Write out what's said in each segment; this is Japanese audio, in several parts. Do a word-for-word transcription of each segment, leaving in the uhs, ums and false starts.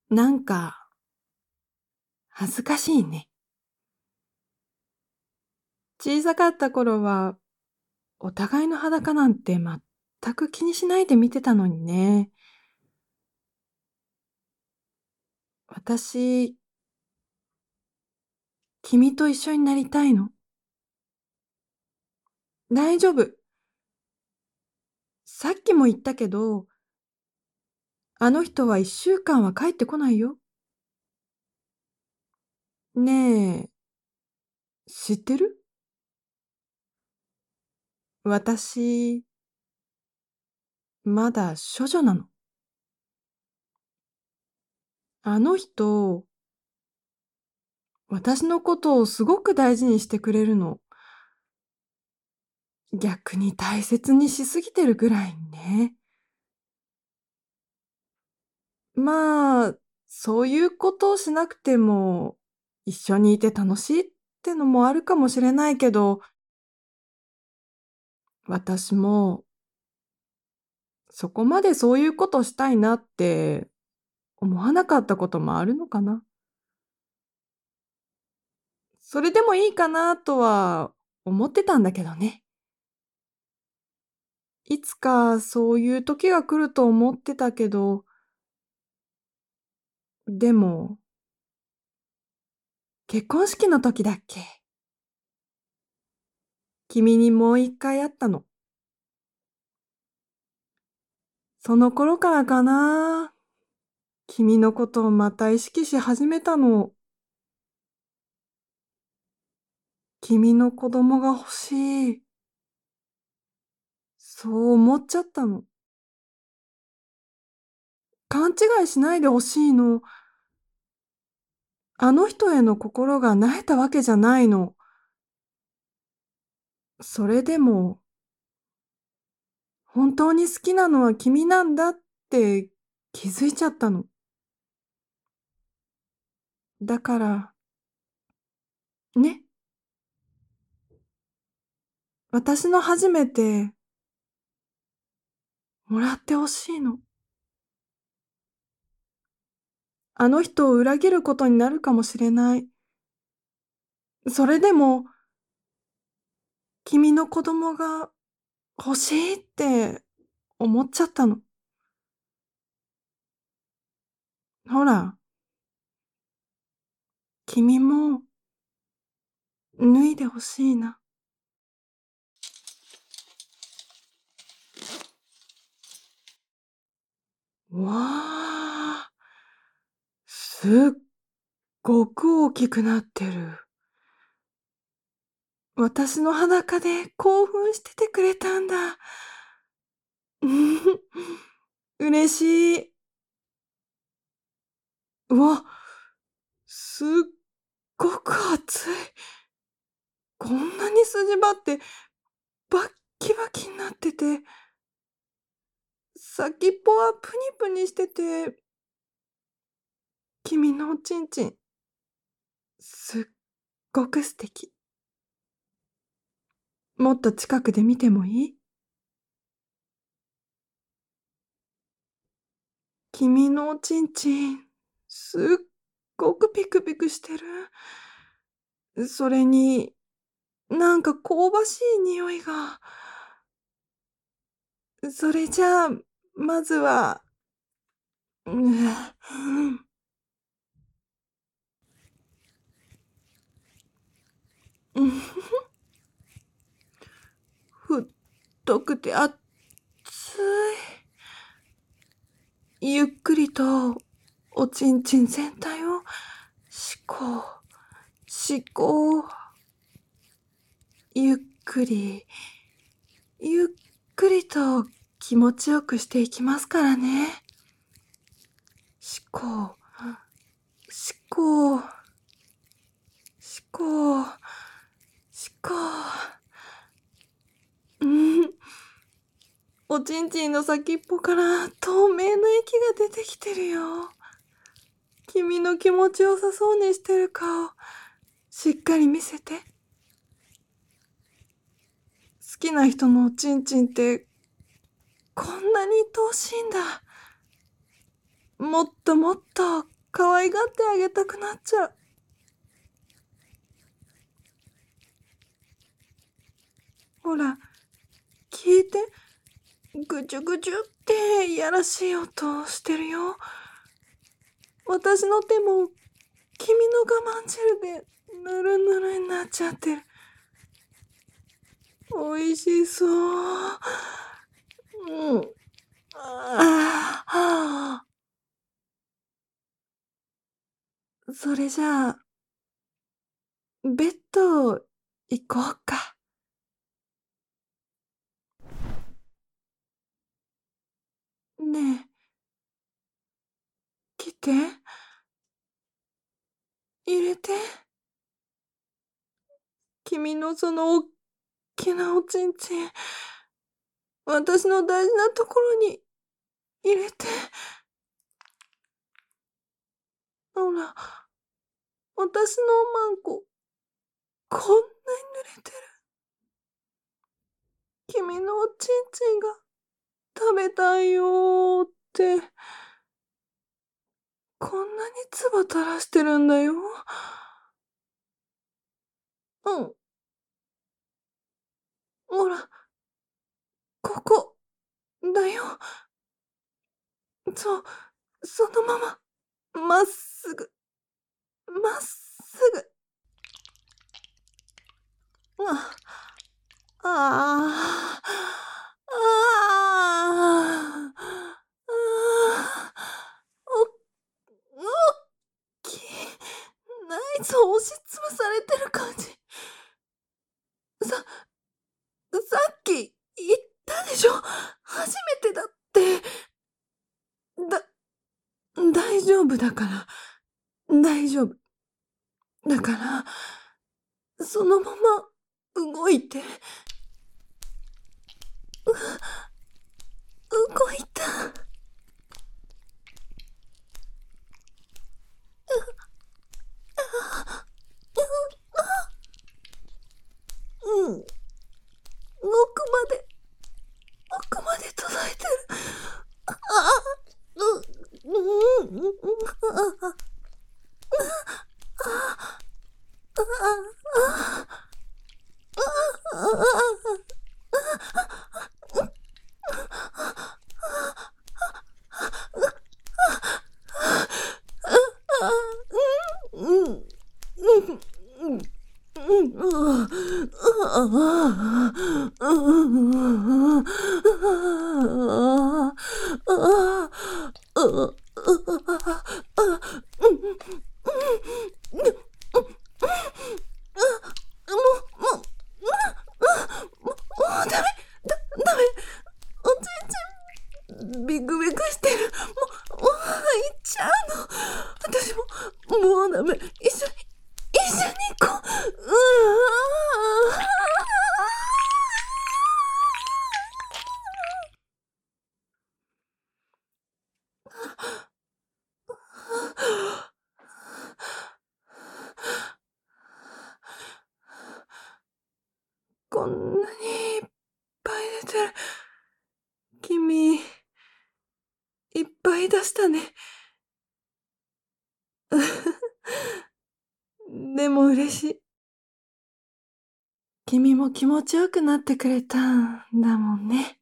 なんか、恥ずかしいね。小さかった頃は、お互いの裸なんて全く気にしないで見てたのにね。私、君と一緒になりたいの。大丈夫。さっきも言ったけど、あの人は一週間は帰ってこないよ。ねえ、知ってる？私、まだ処女なの。あの人、私のことをすごく大事にしてくれるの。逆に大切にしすぎてるぐらいね。まあ、そういうことをしなくても、一緒にいて楽しいってのもあるかもしれないけど、私もそこまでそういうことしたいなって思わなかったこともあるのかな。それでもいいかなとは思ってたんだけどね。いつかそういう時が来ると思ってたけど、でも、結婚式の時だっけ？君にもう一回会ったの。その頃からかな。君のことをまた意識し始めたの。君の子供が欲しい。そう思っちゃったの。勘違いしないでほしいの。あの人への心が萎えたわけじゃないの。それでも、本当に好きなのは君なんだって気づいちゃったの。だから、ね、私の初めてもらってほしいの。あの人を裏切ることになるかもしれない。それでも、君の子供が欲しいって思っちゃったの。ほら、君も脱いでほしいな。わあ、すっごく大きくなってる。私の裸で興奮しててくれたんだ。うん嬉しい。うわ、すっごく熱い。こんなに筋張ってバッキバキになってて、先っぽはプニプニしてて、君のおちんちん、すっごく素敵。もっと近くで見てもいい？君のおちんちん、すっごくピクピクしてる。それに、なんか香ばしい匂いが。それじゃあ、まずは、うん、うん、太くて熱い。ゆっくりと、おちんちん全体を、しこう、しこう。ゆっくり、ゆっくりと気持ちよくしていきますからね。しこう、しこう、しこう、しこう。うん。おちんちんの先っぽから透明な液が出てきてるよ。君の気持ちよさそうにしてる顔、しっかり見せて。好きな人のおちんちんってこんなに愛おしいんだ。もっともっと可愛がってあげたくなっちゃう。ほら、聞いて。ぐちゅぐちゅっていやらしい音してるよ。私の手も君の我慢汁でぬるぬるになっちゃってる。おいしそう。うん。ああ。それじゃあ、ベッド行こうか。ねえ、来て。入れて。君のそのおっきなおちんちん、私の大事なところに入れて。ほら、私のおまんこ、こんなに濡れてる。君のおちんちんが食べたいよーって、こんなに唾垂らしてるんだよ。うん。ほら、ここ、だよ。そう、そのまま、まっすぐ、まっすぐ。あ、ああ、ああ、ああ、お、おっきい。内臓押しつぶされてる感じ。さ、さっき言ったでしょ。初めてだって。だ、大丈夫だから。大丈夫。だから、そのまま動いて。う、動いた。うん。奥まで、奥まで届いてる。ああ、う、うん、うん、ああ、うん、うん、うん。うん、ああ、ああ、うん、ああ、あもう、もう、もうダメ、だ、ダメ、おちんちん、ビクビクしてる。もう、もう、行っちゃうの。私も、もうダメ。一緒に、一緒に行こう。うわこんなにいっぱい出てる。君、いっぱい出したね。でも嬉しい。君も気持ちよくなってくれたんだもんね。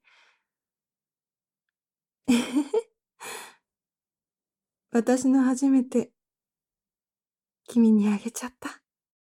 私の初めて、君にあげちゃった。